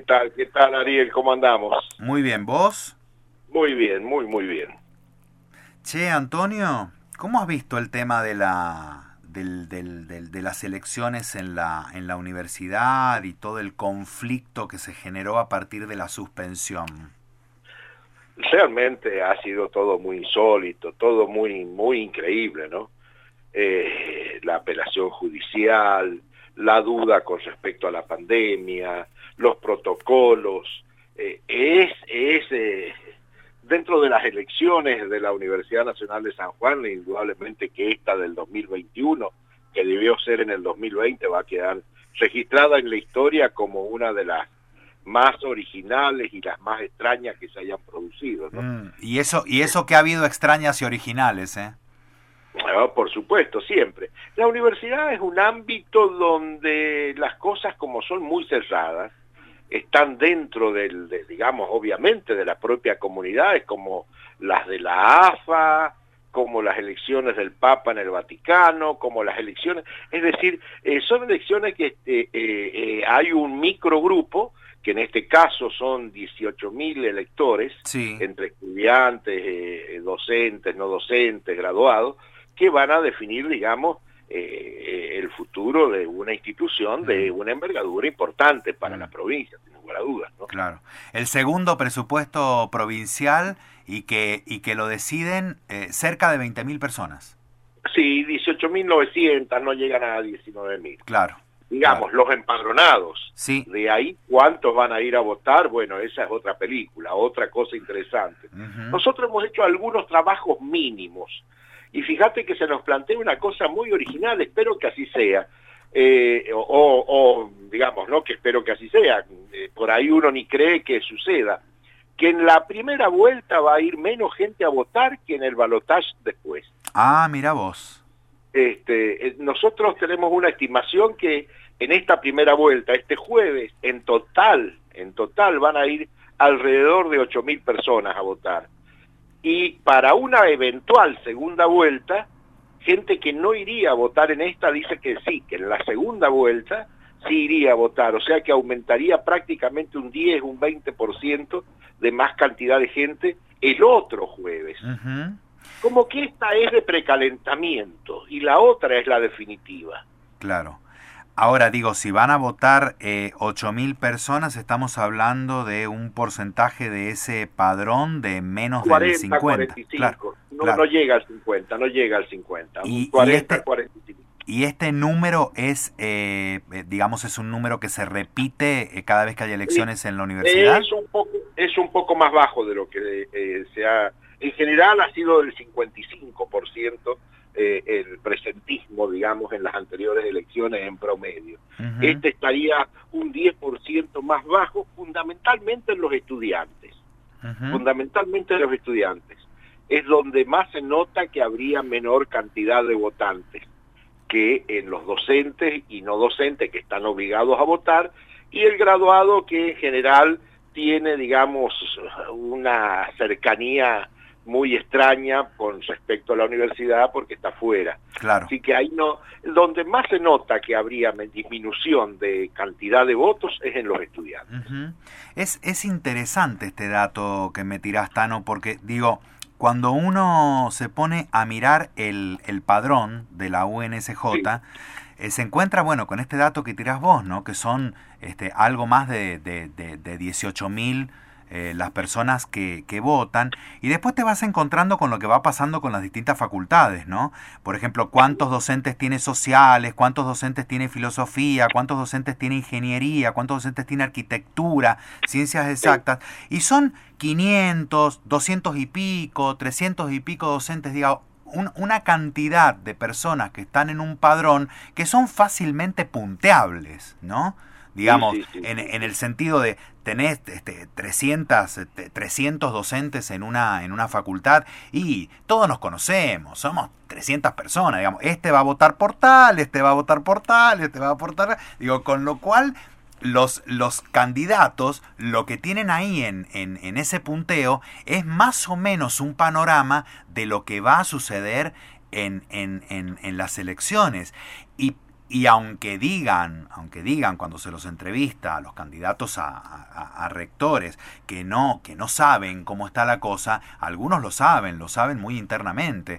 ¿Qué tal, Ariel? ¿Cómo andamos? Muy bien, ¿vos? Muy bien, muy bien. Che, Antonio, ¿cómo has visto el tema de de las elecciones en la universidad y todo el conflicto que se generó a partir de la suspensión? Realmente ha sido todo muy insólito, todo muy increíble, ¿no? La apelación judicial, la duda con respecto a la pandemia, los protocolos, dentro de las elecciones de la Universidad Nacional de San Juan, indudablemente que esta del 2021, que debió ser en el 2020, va a quedar registrada en la historia como una de las más originales y las más extrañas que se hayan producido, ¿no? Y eso que ha habido extrañas y originales, ¿eh? Por supuesto, siempre. La universidad es un ámbito donde las cosas, como son muy cerradas, están dentro digamos, obviamente, de la propia comunidad, es como las de la AFA, como las elecciones del Papa en el Vaticano, como las elecciones, es decir, son elecciones que hay un microgrupo, que en este caso son 18.000 electores, Sí. entre estudiantes, docentes, no docentes, graduados, que van a definir, digamos, el futuro de una institución de una envergadura importante para la provincia, sin lugar a dudas, ¿no? Claro. El segundo presupuesto provincial y que lo deciden cerca de 20.000 personas. Sí, 18.900, no llegan a 19.000. Claro. Digamos, Claro. los empadronados. Sí. De ahí, ¿cuántos van a ir a votar? Bueno, esa es otra película, otra cosa interesante. Nosotros hemos hecho algunos trabajos mínimos. Y fíjate que se nos plantea una cosa muy original, espero que así sea. Digamos, ¿no? Que espero que así sea. Por ahí uno ni cree que suceda. Que en la primera vuelta va a ir menos gente a votar que en el balotaje después. Ah, mira vos. Nosotros tenemos una estimación que en esta primera vuelta, este jueves, en total van a ir alrededor de 8.000 personas a votar. Y para una eventual segunda vuelta, gente que no iría a votar en esta dice que sí, que en la segunda vuelta sí iría a votar, o sea que aumentaría prácticamente un 10, un 20% de más cantidad de gente el otro jueves. Como que esta es de precalentamiento y la otra es la definitiva. Claro. Ahora digo, si van a votar 8.000 personas, estamos hablando de un porcentaje de ese padrón de menos 40, del 50. 45. Claro, No, claro. no llega al 50, no llega al 50. Y, Un 40, y 45. Y este número es, digamos, es un número que se repite cada vez que hay elecciones en la universidad. Es un poco más bajo de lo que se ha... En general ha sido del 55% el presentismo, digamos, en las anteriores elecciones en promedio. Este estaría un 10% más bajo, fundamentalmente en los estudiantes. Fundamentalmente en los estudiantes. Es donde más se nota que habría menor cantidad de votantes que en los docentes y no docentes que están obligados a votar, y el graduado que en general tiene, digamos, una cercanía muy extraña con respecto a la universidad porque está fuera. Claro. Así que ahí no, donde más se nota que habría disminución de cantidad de votos es en los estudiantes. Es interesante este dato que me tirás, Tano, porque digo, cuando uno se pone a mirar el padrón de la UNSJ, sí, se encuentra, bueno, con este dato que tirás vos, ¿no? Que son algo más de 18.000 las personas que votan, y después te vas encontrando con lo que va pasando con las distintas facultades, ¿no? Por ejemplo, cuántos docentes tiene sociales, cuántos docentes tiene filosofía, cuántos docentes tiene ingeniería, cuántos docentes tiene arquitectura, ciencias exactas, y son 500, 200 y pico, 300 y pico docentes, digamos, una cantidad de personas que están en un padrón que son fácilmente punteables, ¿no? Digamos, sí. En el sentido de tenés 300 docentes en una facultad y todos nos conocemos, somos 300 personas, digamos, este va a votar por tal, este va a votar por tal, este va a votar, digo, con lo cual los candidatos lo que tienen ahí en ese punteo es más o menos un panorama de lo que va a suceder en las elecciones. Y Y aunque digan cuando se los entrevista a los candidatos a rectores que no saben cómo está la cosa, algunos lo saben muy internamente,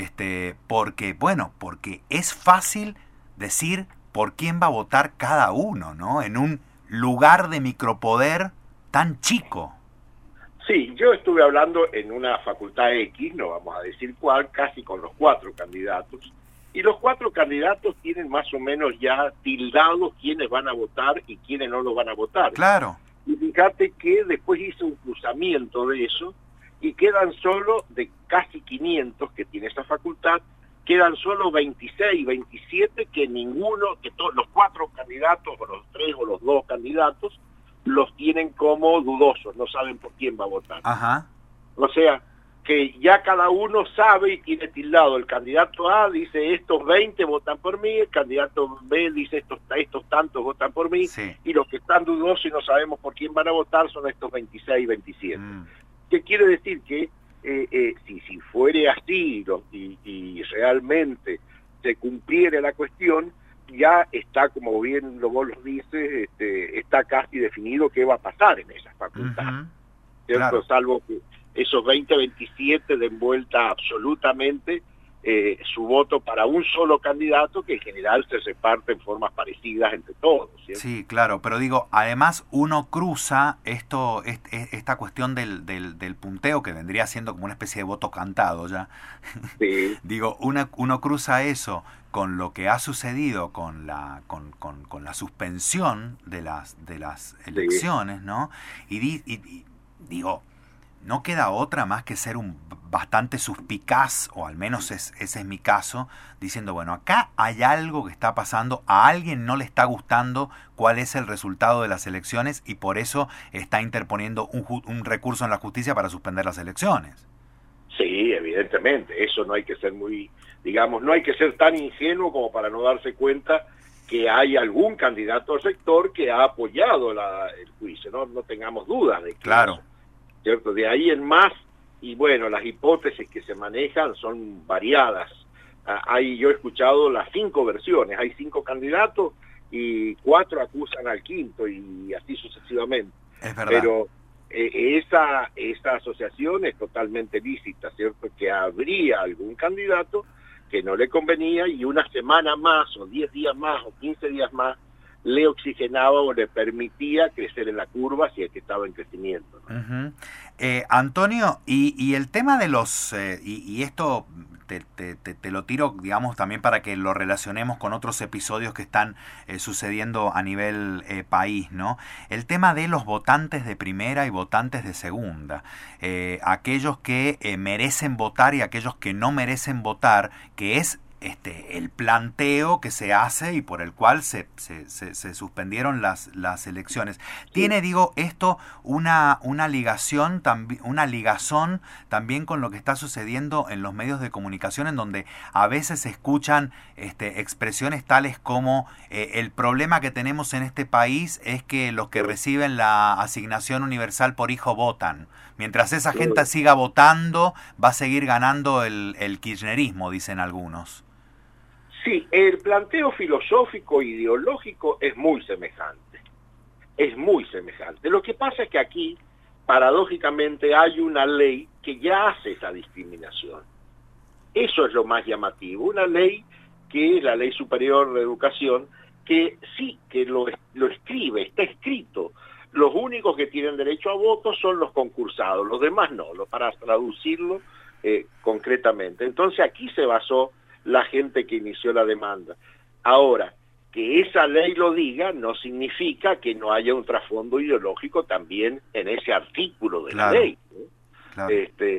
porque es fácil decir por quién va a votar cada uno, ¿no? En un lugar de micropoder tan chico. Sí, yo estuve hablando en una facultad X, no vamos a decir cuál, casi con los 4 candidatos, y los 4 candidatos tienen más o menos ya tildados quiénes van a votar y quiénes no lo van a votar. Claro. Y fíjate que después hice un cruzamiento de eso, y quedan solo, de casi 500 que tiene esa facultad, quedan solo 26, 27 que ninguno, que todos los 4 candidatos, o los 3 o los 2 candidatos, los tienen como dudosos, no saben por quién va a votar. Ajá. O sea, que ya cada uno sabe y tiene tildado. El candidato A dice estos 20 votan por mí, el candidato B dice estos tantos votan por mí, sí. Y los que están dudosos y no sabemos por quién van a votar son estos 26, 27. ¿Qué quiere decir? Que si fuere así y realmente se cumpliera la cuestión, ya está, como bien vos lo dices, está casi definido qué va a pasar en esa facultad. ¿Cierto? Claro. Salvo que esos 20-27 den vuelta absolutamente su voto para un solo candidato, que en general se reparte en formas parecidas entre todos, ¿cierto? Sí, claro, pero digo, además uno cruza esta cuestión del punteo, que vendría siendo como una especie de voto cantado ya. Sí. Digo, uno cruza eso con lo que ha sucedido con la suspensión de las elecciones, sí. ¿No? Y digo, no queda otra más que ser bastante suspicaz, o al menos ese es mi caso, diciendo, bueno, acá hay algo que está pasando, a alguien no le está gustando cuál es el resultado de las elecciones y por eso está interponiendo un recurso en la justicia para suspender las elecciones. Sí, evidentemente, eso no hay que ser no hay que ser tan ingenuo como para no darse cuenta que hay algún candidato al sector que ha apoyado el juicio, no tengamos dudas de que claro. Eso, ¿cierto? De ahí en más, y bueno, las hipótesis que se manejan son variadas. Yo he escuchado las 5 versiones, hay 5 candidatos y 4 acusan al quinto y así sucesivamente. Es verdad. Pero esa asociación es totalmente lícita, ¿cierto? Que habría algún candidato que no le convenía y una semana más, o 10 días más, o 15 días más, le oxigenaba o le permitía crecer en la curva si es que estaba en crecimiento, ¿no? Antonio, y el tema de los... y esto te lo tiro, digamos, también para que lo relacionemos con otros episodios que están sucediendo a nivel país, ¿no? El tema de los votantes de primera y votantes de segunda. Aquellos que merecen votar y aquellos que no merecen votar, que es el planteo que se hace y por el cual se suspendieron las elecciones. Tiene, digo, esto una ligazón también con lo que está sucediendo en los medios de comunicación, en donde a veces se escuchan expresiones tales como el problema que tenemos en este país es que los que reciben la asignación universal por hijo votan. Mientras esa gente siga votando, va a seguir ganando el kirchnerismo, dicen algunos. Sí, el planteo filosófico e ideológico es muy semejante. Es muy semejante. Lo que pasa es que aquí, paradójicamente, hay una ley que ya hace esa discriminación. Eso es lo más llamativo. Una ley que es la Ley Superior de Educación, que sí, que lo escribe, está escrito. Los únicos que tienen derecho a voto son los concursados, los demás no, para traducirlo concretamente. Entonces aquí se basó la gente que inició la demanda. Ahora, que esa ley lo diga no significa que no haya un trasfondo ideológico también en ese artículo de la ley, ¿no? Claro.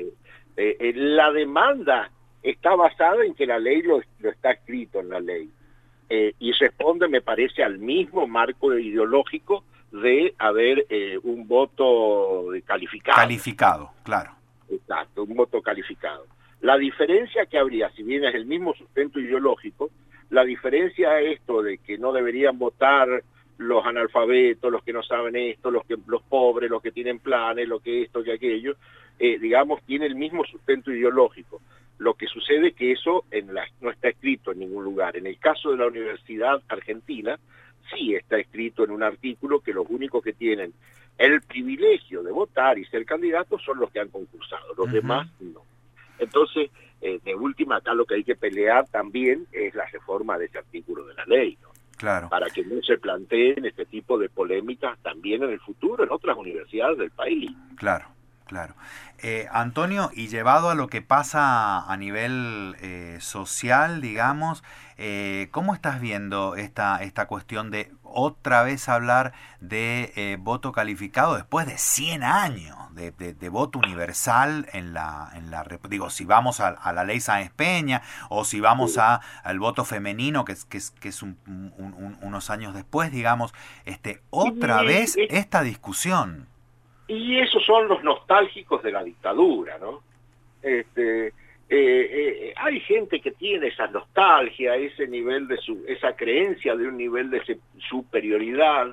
La demanda está basada en que la ley lo está escrito en la ley y responde, me parece, al mismo marco ideológico de haber un voto calificado. Calificado, claro. Exacto, un voto calificado. La diferencia que habría, si bien es el mismo sustento ideológico, la diferencia es esto de que no deberían votar los analfabetos, los que no saben esto, los pobres, los que tienen planes, lo que esto, que aquello, digamos, tiene el mismo sustento ideológico. Lo que sucede es que eso no está escrito en ningún lugar. En el caso de la Universidad Argentina, sí está escrito en un artículo que los únicos que tienen el privilegio de votar y ser candidatos son los que han concursado, los demás no. Entonces, de última, acá lo que hay que pelear también es la reforma de ese artículo de la ley, ¿no? Claro. Para que no se planteen este tipo de polémicas también en el futuro en otras universidades del país. Claro. Claro. Antonio, y llevado a lo que pasa a nivel social, digamos, ¿cómo estás viendo esta cuestión de otra vez hablar de voto calificado después de 100 años de voto universal digo, si vamos a la ley Sáenz Peña o si vamos al voto femenino, que es unos años después, digamos, otra vez esta discusión? Y esos son los nostálgicos de la dictadura, ¿no? Hay gente que tiene esa nostalgia, ese nivel esa creencia de un nivel de superioridad,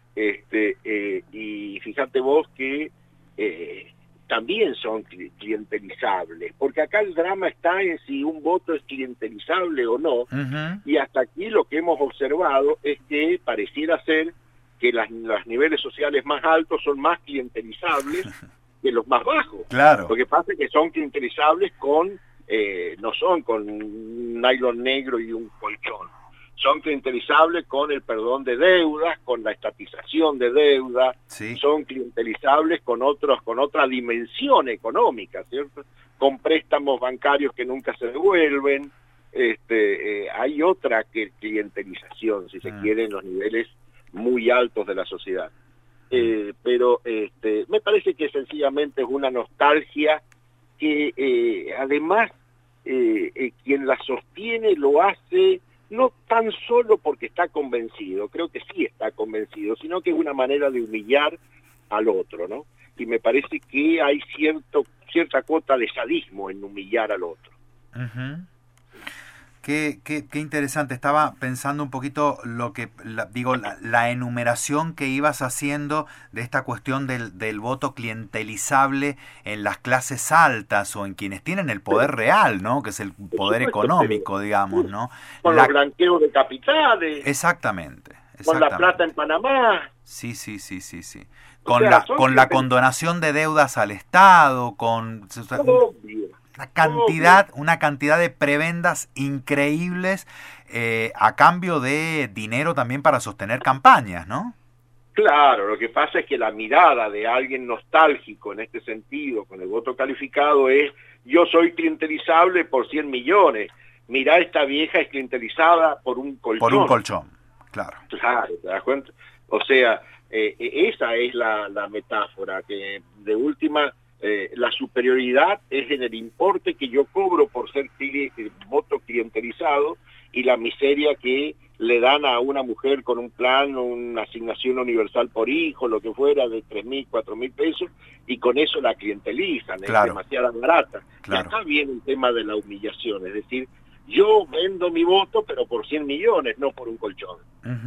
y fíjate vos que también son clientelizables, porque acá el drama está en si un voto es clientelizable o no, y hasta aquí lo que hemos observado es que pareciera ser que los niveles sociales más altos son más clientelizables que los más bajos. Claro. Lo que pasa es que son clientelizables no son con nylon negro y un colchón. Son clientelizables con el perdón de deudas, con la estatización de deuda, son clientelizables con otra dimensión económica, ¿cierto? Con préstamos bancarios que nunca se devuelven. Hay otra clientelización, si se quiere, en los niveles muy altos de la sociedad. Pero me parece que sencillamente es una nostalgia que además quien la sostiene lo hace no tan solo porque está convencido, creo que sí está convencido, sino que es una manera de humillar al otro, ¿no? Y me parece que hay cierta cuota de sadismo en humillar al otro. Qué interesante. Estaba pensando un poquito la enumeración que ibas haciendo de esta cuestión del voto clientelizable en las clases altas o en quienes tienen el poder real, ¿no? Que es el poder económico, digamos, ¿no? Con los blanqueos de capitales. Exactamente. Con la plata en Panamá. Sí. Con la condonación de deudas al Estado, con... Obvio. Una cantidad de prebendas increíbles a cambio de dinero también para sostener campañas, ¿no? Claro, lo que pasa es que la mirada de alguien nostálgico en este sentido, con el voto calificado, es yo soy clientelizable por 100 millones. Mirá, esta vieja es clientelizada por un colchón. Por un colchón, claro. Claro, ¿te das cuenta? O sea, esa es la metáfora, que de última... la superioridad es en el importe que yo cobro por ser voto clientelizado y la miseria que le dan a una mujer con un plan, una asignación universal por hijo, lo que fuera, de 3.000, 4.000 pesos, y con eso la clientelizan, es demasiado barata. Claro. Y acá viene el tema de la humillación, es decir, yo vendo mi voto, pero por 100 millones, no por un colchón.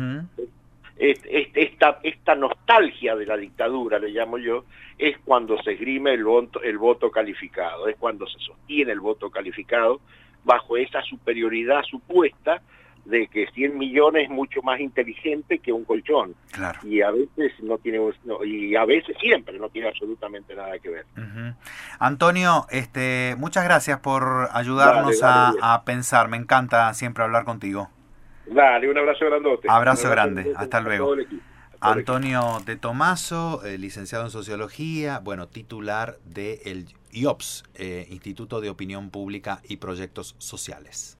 Esta nostalgia de la dictadura, le llamo yo, es cuando se esgrime el voto calificado, es cuando se sostiene el voto calificado bajo esa superioridad supuesta de que 100 millones es mucho más inteligente que un colchón. Claro. Y a veces siempre no tiene absolutamente nada que ver. Antonio, muchas gracias por ayudarnos a pensar. Me encanta siempre hablar contigo. Dale, un abrazo grandote. Abrazo grande, hasta luego. Antonio de Tomaso, licenciado en Sociología, titular del IOPS, Instituto de Opinión Pública y Proyectos Sociales.